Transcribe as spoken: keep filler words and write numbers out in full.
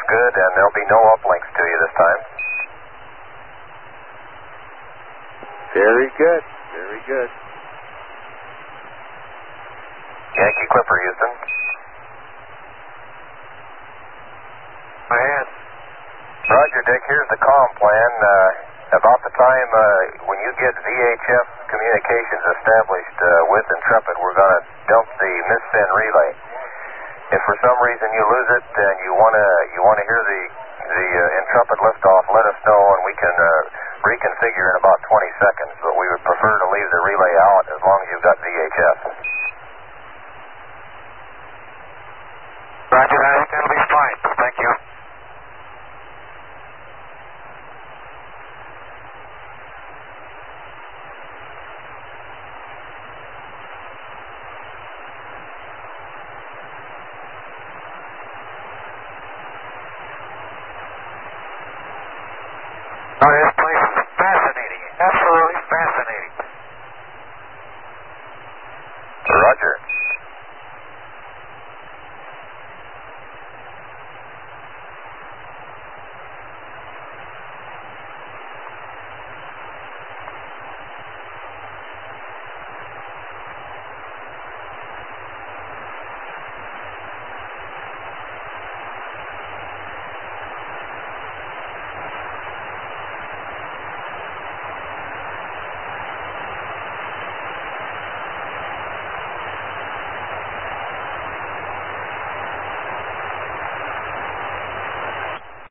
good, and there'll be no uplinks to you this time. Very good. Very good. Yankee Clipper, Houston. My hand. Roger, Dick. Here's the comm plan. Uh, about the time uh, when you get V H F communications established uh, with Intrepid, we're going to dump the missend relay. If for some reason you lose it and you want to you want to hear the the uh, Intrepid liftoff, let us know and we can uh, reconfigure in about twenty seconds. But we would prefer to leave the relay out as long as you've got V H F.